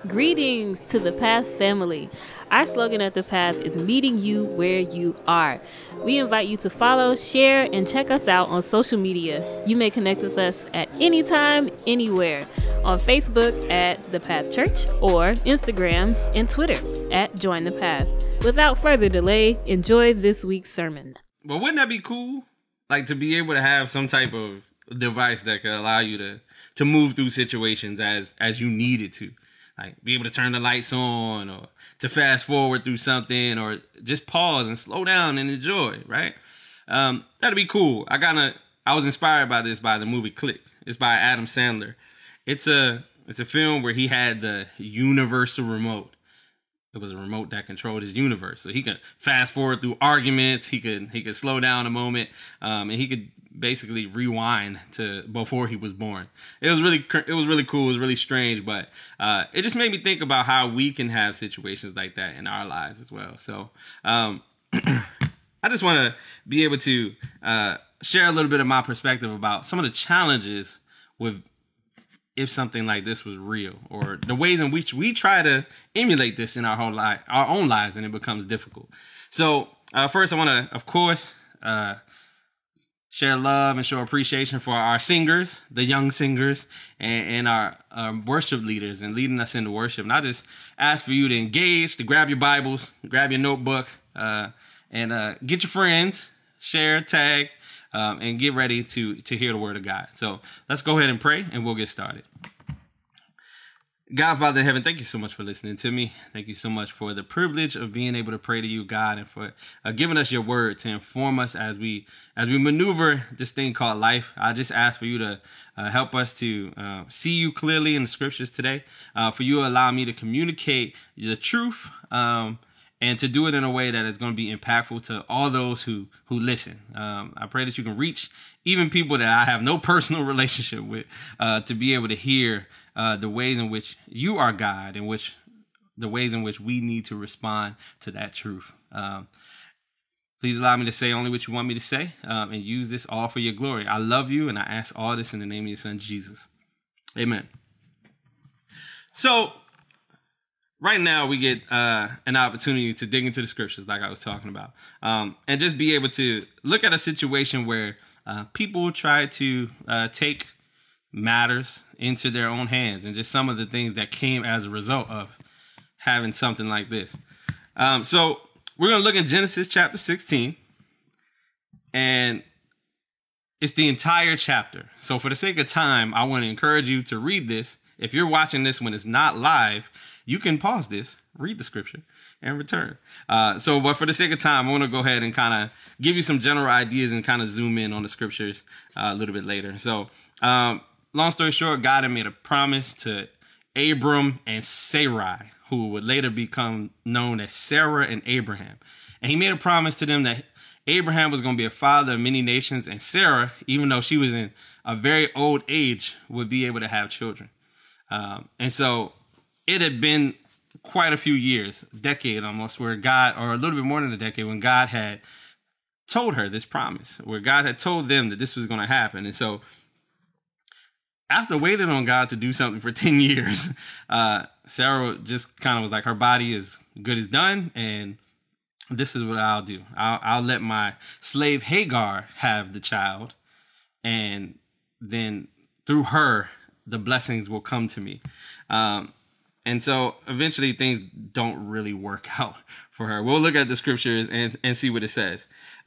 Greetings to the Path family. Our slogan at the Path is meeting you where you are. We invite you to follow, share, and check us out on social media. You may connect with us at any time, anywhere. On Facebook at The Path Church or Instagram and Twitter at Join the Path. Without further delay, enjoy this week's sermon. But wouldn't that be cool? Like to be able to have some type of device that could allow you to move through situations as you needed to. Like be able to turn the lights on or to fast forward through something or just pause and slow down and enjoy, right? That'd be cool. I was inspired by this by the movie Click. It's by Adam Sandler. It's a film where he had the universal remote. It was a remote that controlled his universe. So he could fast forward through arguments. He could slow down a moment, and he could basically rewind to before he was born. It was really cool. It was really strange, but it just made me think about how we can have situations like that in our lives as well. So I just want to be able to share a little bit of my perspective about some of the challenges with if something like this was real, or the ways in which we try to emulate this in our own lives, and it becomes difficult. So first, I want to, of course, share love and show appreciation for our singers, the young singers, and our worship leaders, and leading us into worship. And I just ask for you to engage, to grab your Bibles, grab your notebook, and get your friends, share, tag. And get ready to hear the word of God. So let's go ahead and pray, and we'll get started. God, Father in heaven, thank you so much for listening to me. Thank you so much for the privilege of being able to pray to you, God, and for giving us your word to inform us as we maneuver this thing called life. I just ask for you to help us to see you clearly in the scriptures today, for you to allow me to communicate the truth, and to do it in a way that is going to be impactful to all those who listen. I pray that you can reach even people that I have no personal relationship with, to be able to hear the ways in which you are God, and the ways in which we need to respond to that truth. Please allow me to say only what you want me to say, and use this all for your glory. I love you, and I ask all this in the name of your son, Jesus. Amen. So, right now, we get an opportunity to dig into the scriptures like I was talking about, and just be able to look at a situation where people try to take matters into their own hands, and just some of the things that came as a result of having something like this. So we're going to look at Genesis chapter 16, and it's the entire chapter. So for the sake of time, I want to encourage you to read this. If you're watching this when it's not live, you can pause this, read the scripture, and return. But for the sake of time, I want to go ahead and kind of give you some general ideas and kind of zoom in on the scriptures a little bit later. So, long story short, God had made a promise to Abram and Sarai, who would later become known as Sarah and Abraham. And he made a promise to them that Abraham was going to be a father of many nations, and Sarah, even though she was in a very old age, would be able to have children. And so it had been quite a few years, a decade almost, where God, or a little bit more than a decade, when God had told her this promise, where God had told them that this was going to happen. And so after waiting on God to do something for 10 years, Sarah just kind of was like, her body is good as done, and this is what I'll do. I'll let my slave Hagar have the child, and then through her, the blessings will come to me. And so eventually things don't really work out for her. We'll look at the scriptures and see what it says.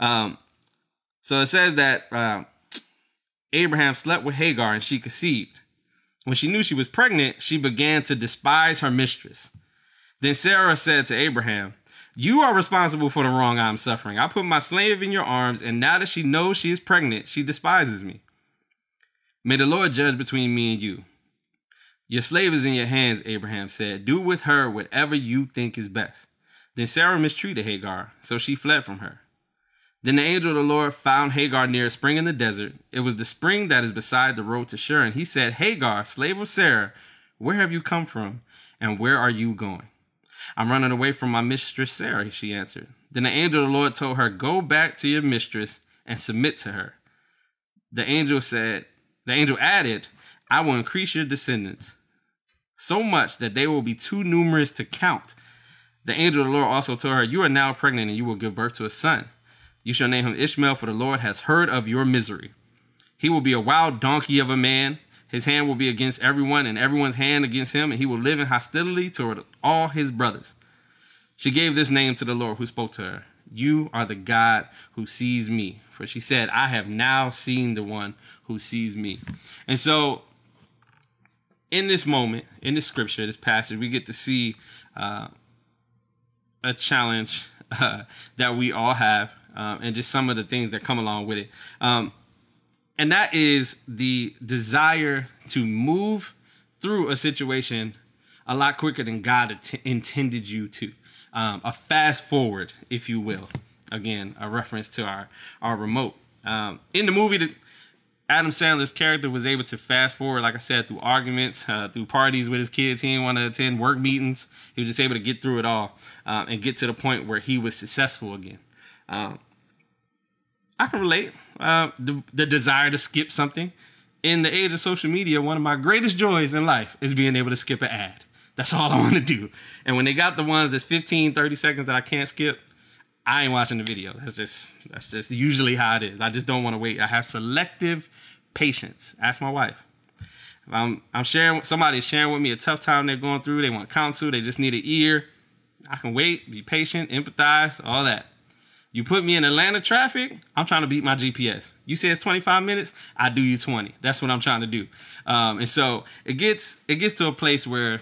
So it says that Abraham slept with Hagar, and she conceived. When she knew she was pregnant, she began to despise her mistress. Then Sarah said to Abraham, "You are responsible for the wrong I'm suffering. I put my slave in your arms, and now that she knows she is pregnant, she despises me. May the Lord judge between me and you." "Your slave is in your hands," Abraham said. "Do with her whatever you think is best." Then Sarah mistreated Hagar, so she fled from her. Then the angel of the Lord found Hagar near a spring in the desert. It was the spring that is beside the road to Shur. And he said, "Hagar, slave of Sarah, where have you come from, and where are you going?" "I'm running away from my mistress Sarah," she answered. Then the angel of the Lord told her, "Go back to your mistress and submit to her." The angel added, "I will increase your descendants so much that they will be too numerous to count. The angel of the Lord also told her, you are now pregnant and you will give birth to a son. You shall name him Ishmael, for the Lord has heard of your misery. He will be a wild donkey of a man. His hand will be against everyone and everyone's hand against him, and he will live in hostility toward all his brothers. She gave this name to the Lord who spoke to her. You are the God who sees me. For she said, I have now seen the one who sees me. And so in this moment, in this scripture, this passage, we get to see a challenge that we all have, and just some of the things that come along with it. And that is the desire to move through a situation a lot quicker than God intended you to. A fast forward, if you will. Again, a reference to our remote. In the movie, Adam Sandler's character was able to fast forward, like I said, through arguments, through parties with his kids. He didn't want to attend work meetings. He was just able to get through it all and get to the point where he was successful again. I can relate. The desire to skip something. In the age of social media, one of my greatest joys in life is being able to skip an ad. That's all I want to do. And when they got the ones that's 15, 30 seconds that I can't skip, I ain't watching the video. That's just usually how it is. I just don't want to wait. I have selective patience. Ask my wife. If I'm sharing, somebody's sharing with me a tough time they're going through, they want counsel, they just need an ear, I can wait, be patient, empathize, all that. You put me in Atlanta traffic, I'm trying to beat my GPS. You say it's 25 minutes, I do you 20. That's what I'm trying to do. And so it gets to a place where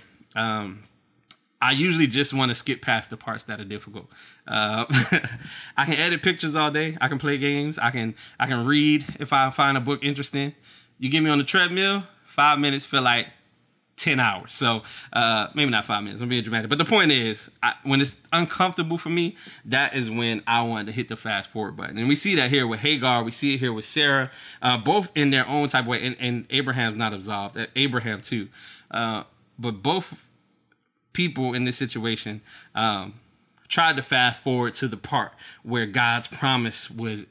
I usually just want to skip past the parts that are difficult. I can edit pictures all day. I can play games. I can read if I find a book interesting. You get me on the treadmill, 5 minutes feel like 10 hours. So maybe not 5 minutes. I'm being dramatic. But the point is, when it's uncomfortable for me, that is when I want to hit the fast forward button. And we see that here with Hagar. We see it here with Sarah, both in their own type of way. And Abraham's not absolved. Abraham too. But both people in this situation tried to fast forward to the part where God's promise would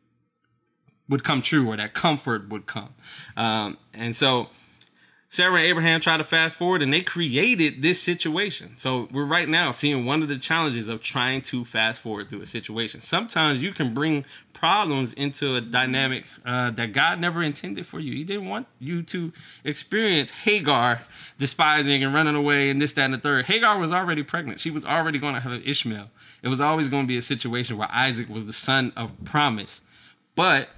come true, or that comfort would come. And so Sarah and Abraham tried to fast forward, and they created this situation. So we're right now seeing one of the challenges of trying to fast forward through a situation. Sometimes you can bring problems into a dynamic that God never intended for you. He didn't want you to experience Hagar despising and running away and this, that, and the third. Hagar was already pregnant. She was already going to have Ishmael. It was always going to be a situation where Isaac was the son of promise. But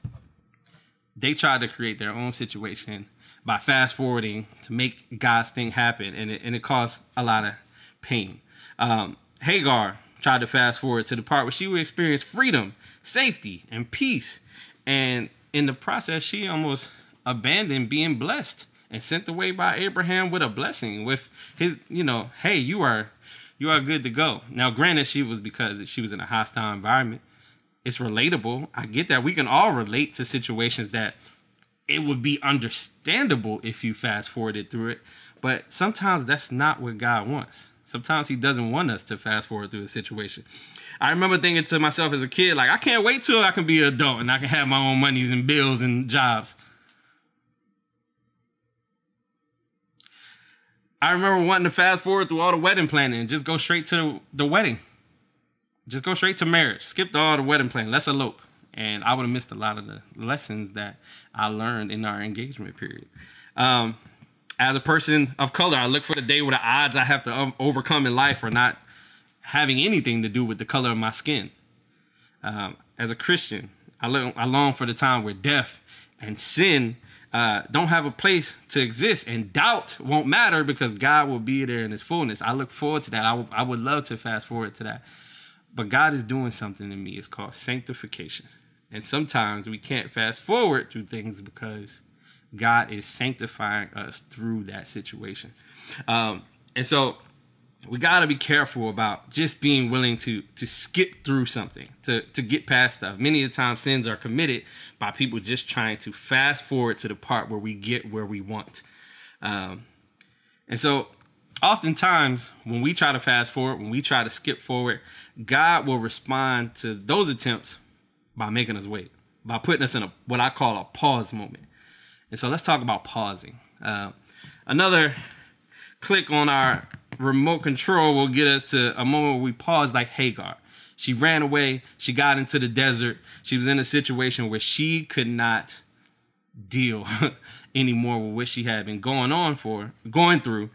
they tried to create their own situation by fast forwarding to make God's thing happen, and it caused a lot of pain. Hagar tried to fast forward to the part where she would experience freedom, safety, and peace, and in the process, she almost abandoned being blessed and sent away by Abraham with a blessing, with his, hey, you are good to go. Now, granted, because she was in a hostile environment. It's relatable. I get that. We can all relate to situations that it would be understandable if you fast forwarded through it. But sometimes that's not what God wants. Sometimes he doesn't want us to fast forward through a situation. I remember thinking to myself as a kid, like, I can't wait till I can be an adult and I can have my own monies and bills and jobs. I remember wanting to fast forward through all the wedding planning and just go straight to the wedding. Just go straight to marriage. Skip all the wedding planning. Let's elope. And I would have missed a lot of the lessons that I learned in our engagement period. As a person of color, I look for the day where the odds I have to overcome in life are not having anything to do with the color of my skin. As a Christian, I long for the time where death and sin don't have a place to exist, and doubt won't matter because God will be there in his fullness. I look forward to that. I would love to fast forward to that. But God is doing something in me. It's called sanctification. And sometimes we can't fast forward through things because God is sanctifying us through that situation. And so we got to be careful about just being willing to skip through something, to get past stuff. Many of the times sins are committed by people just trying to fast forward to the part where we get where we want. And so oftentimes when we try to fast forward, when we try to skip forward, God will respond to those attempts by making us wait, by putting us in what I call a pause moment. And so let's talk about pausing. Another click on our remote control will get us to a moment where we pause like Hagar. She ran away. She got into the desert. She was in a situation where she could not deal anymore with what she had been going through.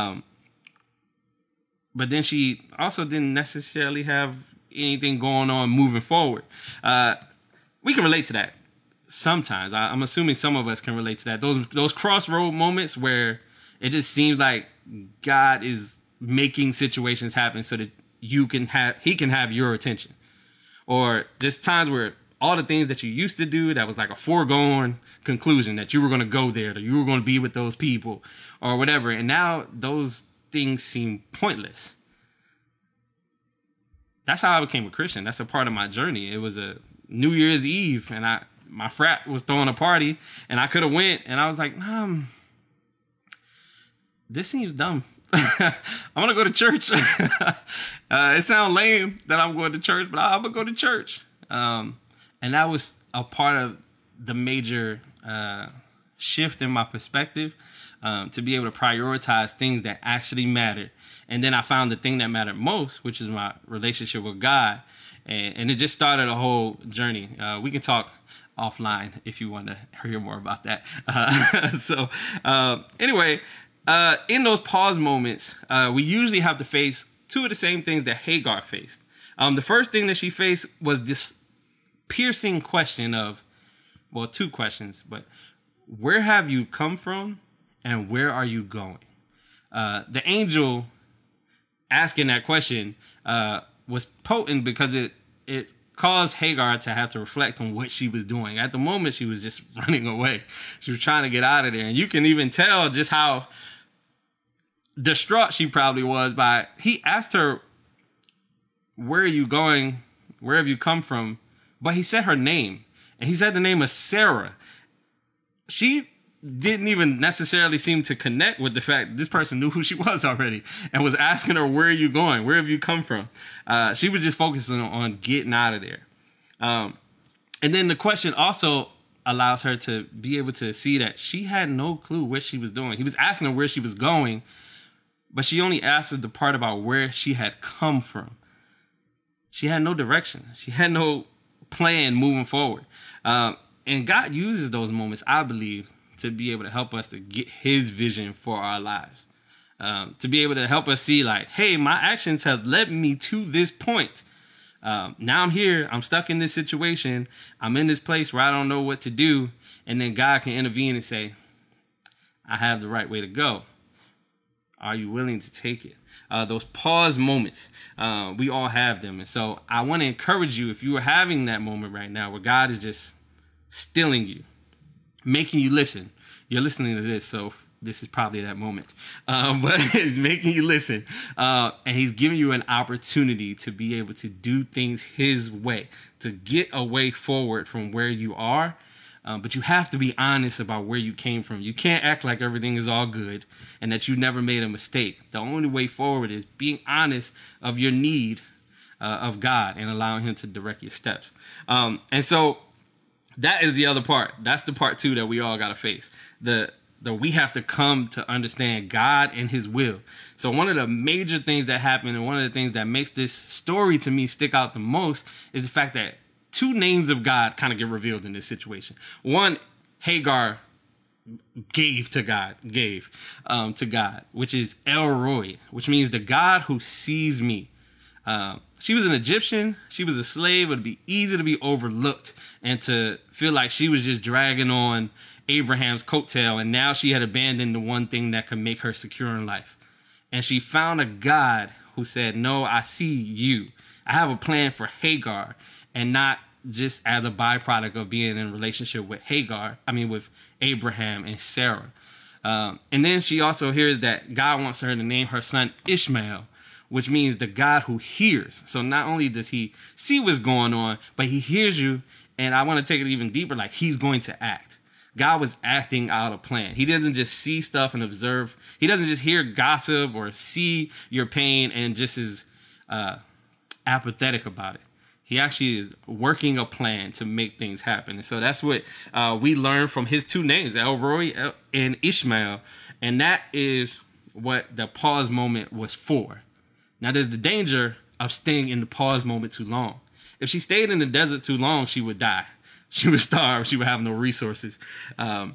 But then she also didn't necessarily have anything going on moving forward. We can relate to that sometimes. I'm assuming some of us can relate to that. Those crossroad moments where it just seems like God is making situations happen so that he can have your attention. Or just times where all the things that you used to do that was like a foregone conclusion that you were going to go there, that you were going to be with those people or whatever. And now those things seem pointless. That's how I became a Christian. That's a part of my journey. It was a New Year's Eve and my frat was throwing a party and I could have went and I was like, this seems dumb. I'm going to go to church. It sounds lame that I'm going to church, but I'm going to go to church. And that was a part of the major shift in my perspective, to be able to prioritize things that actually mattered. And then I found the thing that mattered most, which is my relationship with God. And it just started a whole journey. We can talk offline if you want to hear more about that. Anyway, in those pause moments, we usually have to face two of the same things that Hagar faced. The first thing that she faced was this piercing question of, well, two questions, but where have you come from and where are you going? The angel asking that question was potent because it caused Hagar to have to reflect on what she was doing. At the moment, she was just running away. She was trying to get out of there. And you can even tell just how distraught she probably was he asked her, where are you going? Where have you come from? But he said her name. And he said the name of Sarah. She didn't even necessarily seem to connect with the fact that this person knew who she was already and was asking her, where are you going? Where have you come from? She was just focusing on getting out of there. And then the question also allows her to be able to see that she had no clue what she was doing. He was asking her where she was going, but she only answered the part about where she had come from. She had no direction. She had no plan moving forward. And God uses those moments, I believe, to be able to help us to get his vision for our lives. To be able to help us see like, hey, my actions have led me to this point. Now I'm here. I'm stuck in this situation. I'm in this place where I don't know what to do. And then God can intervene and say, I have the right way to go. Are you willing to take it? Those pause moments, we all have them. And so I want to encourage you, if you are having that moment right now where God is just stilling you, making you listen. You're listening to this, so this is probably that moment. But he's making you listen. And he's giving you an opportunity to be able to do things his way, to get a way forward from where you are. But you have to be honest about where you came from. You can't act like everything is all good and that you never made a mistake. The only way forward is being honest of your need of God and allowing him to direct your steps. And so that is the other part. That's the part two that we all got to face. We have to come to understand God and his will. So one of the major things that happen and one of the things that makes this story to me stick out the most is the fact that two names of God kind of get revealed in this situation. One, Hagar gave to God, which is El Roi, which means the God who sees me. She was an Egyptian. She was a slave. It would be easy to be overlooked and to feel like she was just dragging on Abraham's coattail. And now she had abandoned the one thing that could make her secure in life. And she found a God who said, no, I see you. I have a plan for Hagar, and not just as a byproduct of being in a relationship with with Abraham and Sarah. And then she also hears that God wants her to name her son Ishmael, which means the God who hears. So not only does he see what's going on, but he hears you. And I want to take it even deeper, like he's going to act. God was acting out a plan. He doesn't just see stuff and observe. He doesn't just hear gossip or see your pain and just is apathetic about it. He actually is working a plan to make things happen. And so that's what we learn from his two names, El Roi and Ishmael. And that is what the pause moment was for. Now, there's the danger of staying in the pause moment too long. If she stayed in the desert too long, she would die. She would starve. She would have no resources. And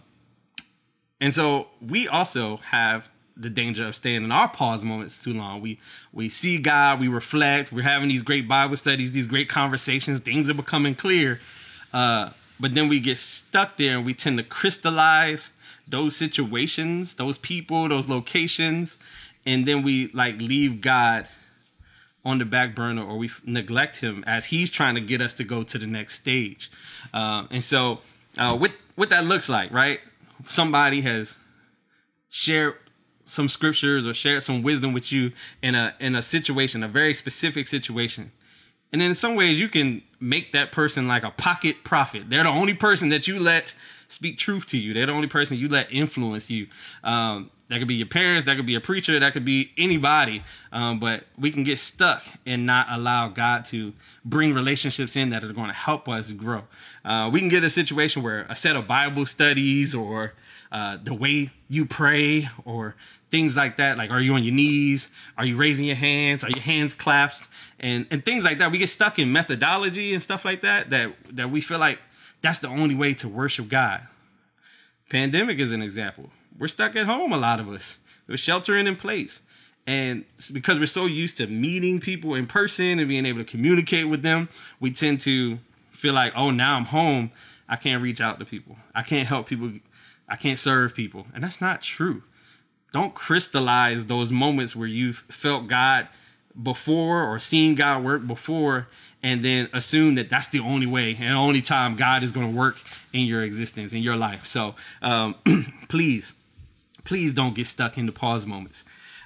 so we also have the danger of staying in our pause moments too long. We see God, we reflect, we're having these great Bible studies, these great conversations, things are becoming clear. But then we get stuck there and we tend to crystallize those situations, those people, those locations, and then we like leave God on the back burner, or we neglect him as he's trying to get us to go to the next stage. And so what that looks like, right? Somebody has shared some scriptures or shared some wisdom with you in a situation, a very specific situation. And in some ways you can make that person like a pocket prophet. They're the only person that you let speak truth to you. They're the only person you let influence you. That could be your parents, that could be a preacher, that could be anybody. But we can get stuck and not allow God to bring relationships in that are going to help us grow. We can get a situation where a set of Bible studies or the way you pray or things like that, like are you on your knees? Are you raising your hands? Are your hands clasped? And things like that. We get stuck in methodology and stuff like that we feel like that's the only way to worship God. Pandemic is an example. We're stuck at home, a lot of us. We're sheltering in place. And because we're so used to meeting people in person and being able to communicate with them, we tend to feel like, oh, now I'm home, I can't reach out to people. I can't help people. I can't serve people. And that's not true. Don't crystallize those moments where you've felt God before or seen God work before and then assume that that's the only way and the only time God is going to work in your existence, in your life. So please don't get stuck in the pause moments.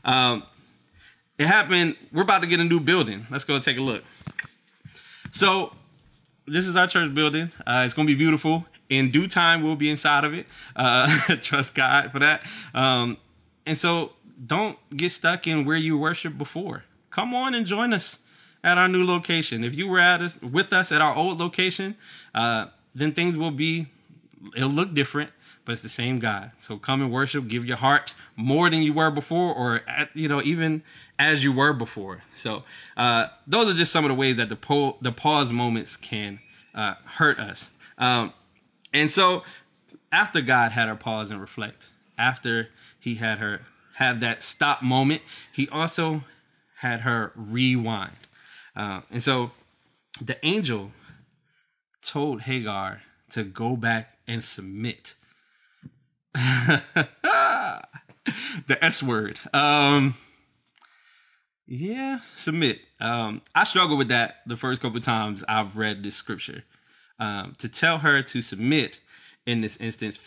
It happened. We're about to get a new building. Let's go take a look. So this is our church building. It's going to be beautiful. In due time, we'll be inside of it. Trust God for that. And so don't get stuck in where you worshiped before. Come on and join us at our new location. If you were with us at our old location, then things it'll look different, but it's the same God. So come and worship, give your heart more than you were before, or even as you were before. So those are just some of the ways that the pause moments can hurt us. And so after God had her pause and reflect, after he had her have that stop moment, he also had her rewind. And so the angel told Hagar to go back and submit. The S word. Submit. I struggled with that the first couple of times I've read this scripture. To tell her to submit in this instance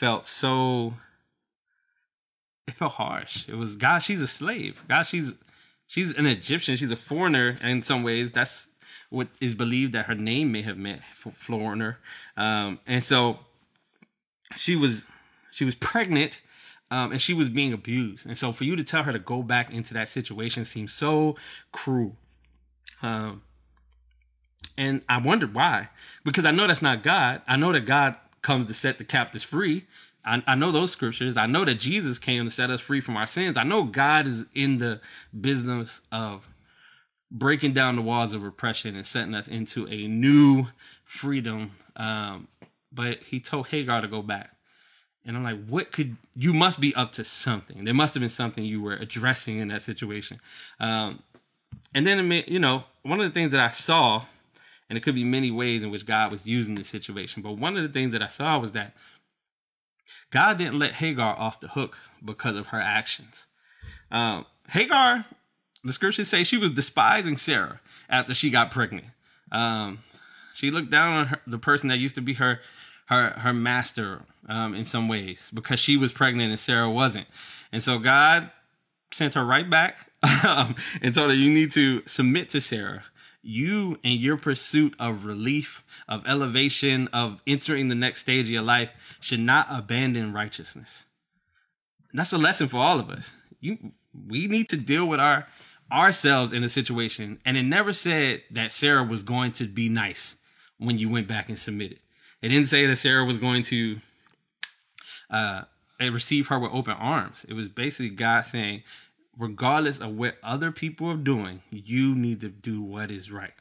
it felt harsh. It was, God, she's a slave. God, she's an Egyptian. She's a foreigner in some ways. That's what is believed that her name may have meant, foreigner. And so she was pregnant, and she was being abused. And so for you to tell her to go back into that situation seems so cruel. And I wondered why, because I know that's not God. I know that God comes to set the captives free. I know those scriptures. I know that Jesus came to set us free from our sins. I know God is in the business of breaking down the walls of repression and setting us into a new freedom. But he told Hagar to go back. And I'm like, you must be up to something. There must have been something you were addressing in that situation. And then, one of the things that I saw, and it could be many ways in which God was using this situation, but one of the things that I saw was that God didn't let Hagar off the hook because of her actions. Hagar, the scriptures say she was despising Sarah after she got pregnant. She looked down on the person that used to be her master in some ways because she was pregnant and Sarah wasn't. And so God sent her right back and told her, you need to submit to Sarah. You, in your pursuit of relief, of elevation, of entering the next stage of your life, should not abandon righteousness. And that's a lesson for all of us. We need to deal with ourselves in a situation. And it never said that Sarah was going to be nice when you went back and submitted. It didn't say that Sarah was going to receive her with open arms. It was basically God saying, regardless of what other people are doing, you need to do what is right.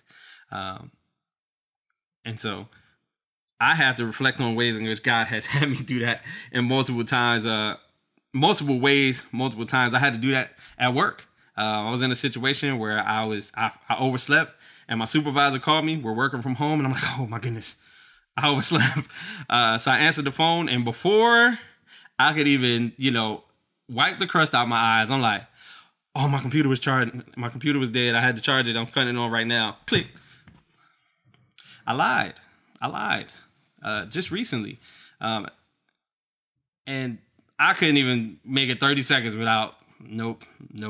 And so I have to reflect on ways in which God has had me do that in multiple times, multiple ways, multiple times. I had to do that at work. I was in a situation where I overslept, and my supervisor called me. We're working from home, and I'm like, oh my goodness, I overslept. So I answered the phone, and before I could even, wipe the crust out my eyes, I'm like, oh, my computer was charging. My computer was dead. I had to charge it. I'm cutting it on right now. Click. I lied. Just recently. And I couldn't even make it 30 seconds without, nope.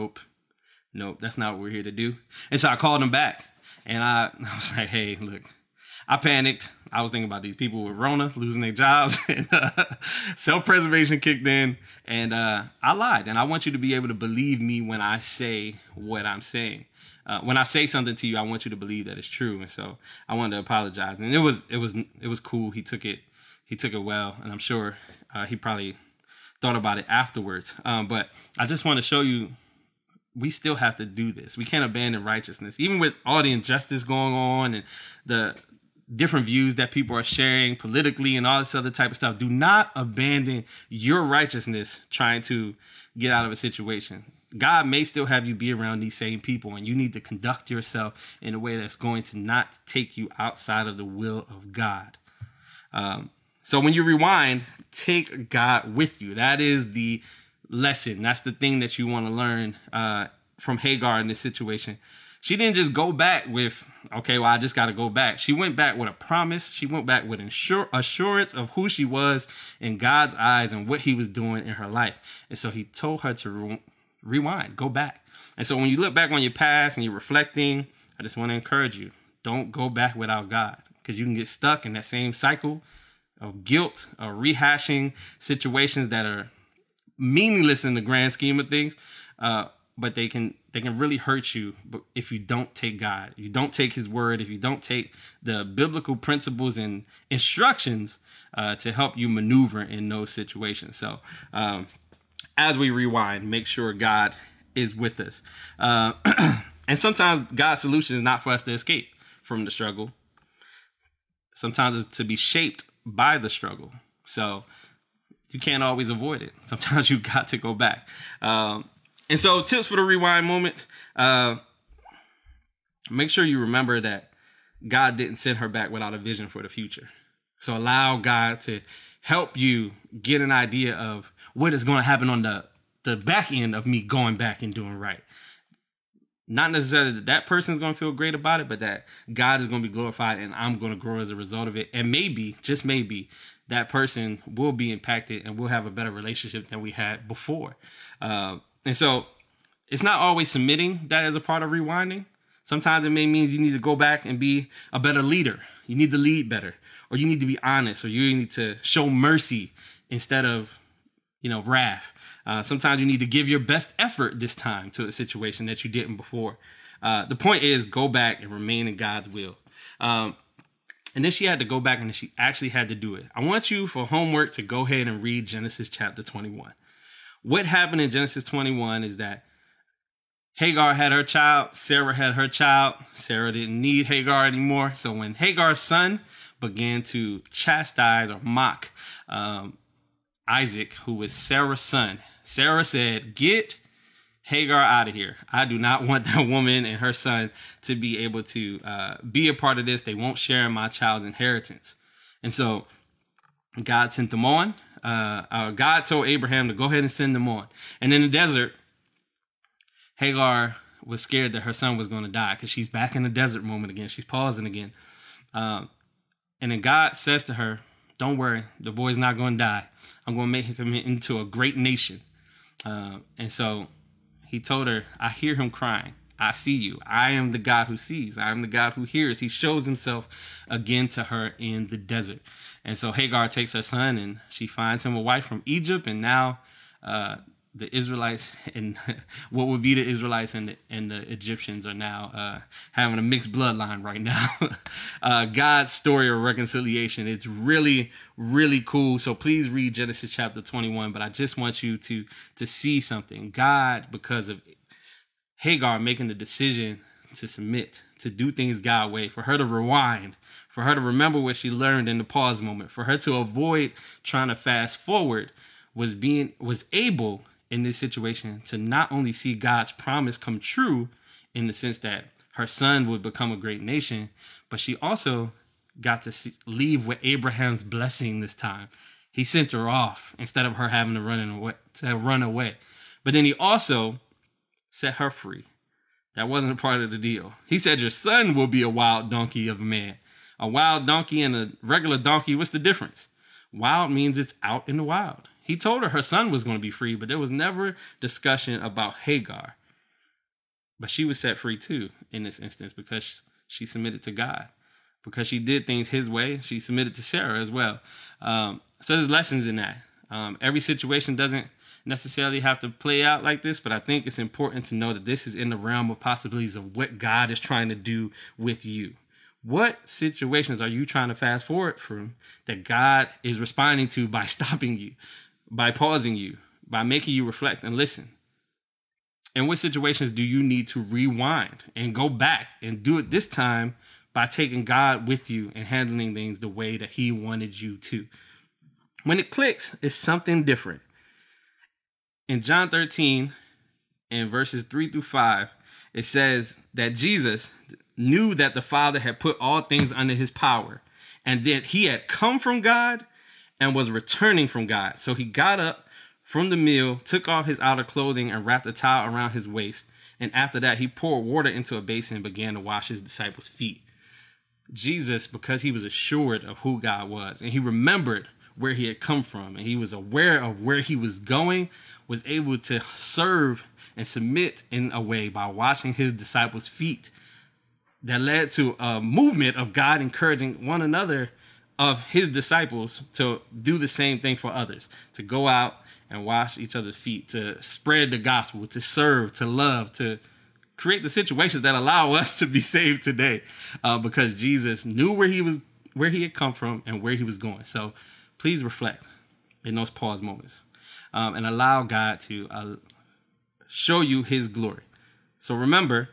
That's not what we're here to do. And so I called him back. And I was like, hey, look, I panicked. I was thinking about these people with Rona losing their jobs, and self-preservation kicked in, and I lied. And I want you to be able to believe me when I say what I'm saying. When I say something to you, I want you to believe that it's true. And so I wanted to apologize. And it was cool. He took it well, and I'm sure he probably thought about it afterwards. But I just want to show you, we still have to do this. We can't abandon righteousness, even with all the injustice going on and the different views that people are sharing politically and all this other type of stuff. Do not abandon your righteousness trying to get out of a situation. God may still have you be around these same people, and you need to conduct yourself in a way that's going to not take you outside of the will of God. So when you rewind, take God with you. That is the lesson. That's the thing that you want to learn from Hagar in this situation. She didn't just go back with, okay, well, I just got to go back. She went back with a promise. She went back with assurance of who she was in God's eyes and what he was doing in her life. And so he told her to rewind, go back. And so when you look back on your past and you're reflecting, I just want to encourage you, don't go back without God, because you can get stuck in that same cycle of guilt, of rehashing situations that are meaningless in the grand scheme of things. But they can really hurt you if you don't take God, if you don't take his word, if you don't take the biblical principles and instructions to help you maneuver in those situations. So as we rewind, make sure God is with us. And sometimes God's solution is not for us to escape from the struggle. Sometimes it's to be shaped by the struggle. So you can't always avoid it. Sometimes you got to go back. And so tips for the rewind moment. Make sure you remember that God didn't send her back without a vision for the future. So allow God to help you get an idea of what is going to happen on the back end of me going back and doing right. Not necessarily that person is going to feel great about it, but that God is going to be glorified and I'm going to grow as a result of it. And maybe, just maybe, that person will be impacted and we'll have a better relationship than we had before. And so it's not always submitting that as a part of rewinding. Sometimes it may mean you need to go back and be a better leader. You need to lead better, or you need to be honest, or you need to show mercy instead of, wrath. Sometimes you need to give your best effort this time to a situation that you didn't before. The point is, go back and remain in God's will. And then she had to go back and she actually had to do it. I want you for homework to go ahead and read Genesis chapter 21. What happened in Genesis 21 is that Hagar had her child, Sarah had her child. Sarah didn't need Hagar anymore. So when Hagar's son began to chastise or mock Isaac, who was Sarah's son, Sarah said, "Get Hagar out of here. I do not want that woman and her son to be able to be a part of this. They won't share in my child's inheritance." And so God sent them on. God told Abraham to go ahead and send them on. And in the desert, Hagar was scared that her son was going to die because she's back in the desert moment again. She's pausing again. And then God says to her, "Don't worry, the boy's not going to die. I'm going to make him into a great nation." And so he told her, "I hear him crying. I see you. I am the God who sees. I am the God who hears." He shows himself again to her in the desert. And so Hagar takes her son and she finds him a wife from Egypt. And now the Israelites and what would be the Israelites and the Egyptians are now having a mixed bloodline right now. God's story of reconciliation. It's really, really cool. So please read Genesis chapter 21. But I just want you to see something. God, because of Hagar making the decision to submit, to do things God's way, for her to rewind, for her to remember what she learned in the pause moment, for her to avoid trying to fast forward, was able in this situation to not only see God's promise come true in the sense that her son would become a great nation, but she also got to leave with Abraham's blessing this time. He sent her off instead of her having to run away. But then he also set her free. That wasn't a part of the deal. He said, your son will be a wild donkey of a man. A wild donkey and a regular donkey, what's the difference? Wild means it's out in the wild. He told her son was going to be free, but there was never discussion about Hagar. But she was set free too in this instance because she submitted to God. Because she did things his way, she submitted to Sarah as well. So there's lessons in that. Every situation doesn't necessarily have to play out like this, but I think it's important to know that this is in the realm of possibilities of what God is trying to do with you. What situations are you trying to fast forward from that God is responding to by stopping you, by pausing you, by making you reflect and listen? And what situations do you need to rewind and go back and do it this time by taking God with you and handling things the way that he wanted you to? When it clicks, it's something different. In John 13, in verses 3-5, it says that Jesus knew that the Father had put all things under his power and that he had come from God and was returning from God. So he got up from the meal, took off his outer clothing and wrapped a towel around his waist. And after that, he poured water into a basin and began to wash his disciples' feet. Jesus, because he was assured of who God was and he remembered where he had come from and he was aware of where he was going, was able to serve and submit in a way by washing his disciples' feet that led to a movement of God encouraging one another of his disciples to do the same thing for others, to go out and wash each other's feet, to spread the gospel, to serve, to love, to create the situations that allow us to be saved today, because Jesus knew where he had come from and where he was going. So please reflect in those pause moments and allow God to show you his glory. So remember,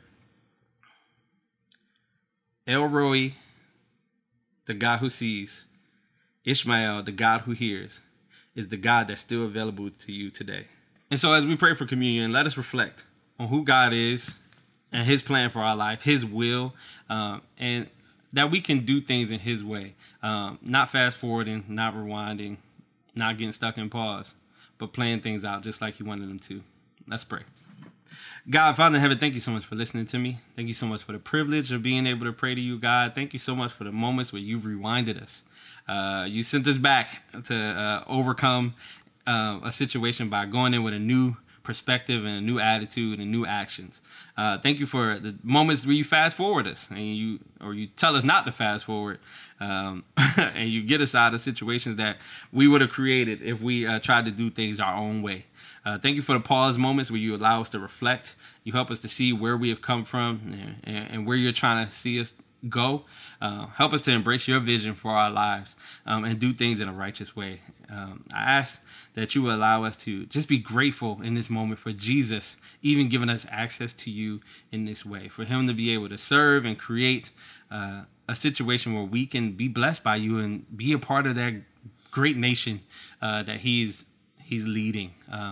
El Roi, the God who sees, Ishmael, the God who hears, is the God that's still available to you today. And so as we pray for communion, let us reflect on who God is and his plan for our life, his will, and that we can do things in his way, not fast forwarding, not rewinding, not getting stuck in pause, but playing things out just like he wanted them to. Let's pray. God, Father in heaven, thank you so much for listening to me. Thank you so much for the privilege of being able to pray to you, God. Thank you so much for the moments where you've rewinded us. You sent us back to overcome a situation by going in with a new perspective and a new attitude and new actions. Thank you for the moments where you fast forward us and you tell us not to fast forward, and you get us out of situations that we would have created if we tried to do things our own way. Thank you for the pause moments where you allow us to reflect. You help us to see where we have come from and where you're trying to see us go. Help us to embrace your vision for our lives and do things in a righteous way. I ask that you will allow us to just be grateful in this moment for Jesus even giving us access to you in this way, for him to be able to serve and create a situation where we can be blessed by you and be a part of that great nation that he's leading.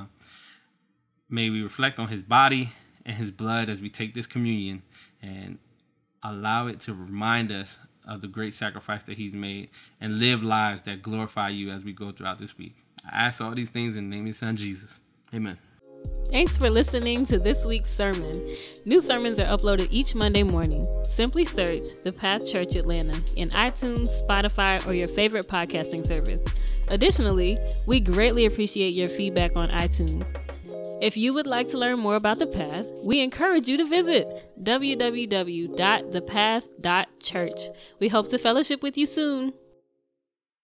May we reflect on his body and his blood as we take this communion and allow it to remind us of the great sacrifice that he's made and live lives that glorify you as we go throughout this week. I ask all these things in the name of your son, Jesus. Amen. Thanks for listening to this week's sermon. New sermons are uploaded each Monday morning. Simply search The Path Church Atlanta in iTunes, Spotify, or your favorite podcasting service. Additionally, we greatly appreciate your feedback on iTunes. If you would like to learn more about The Path, we encourage you to visit www.thepath.church. We hope to fellowship with you soon.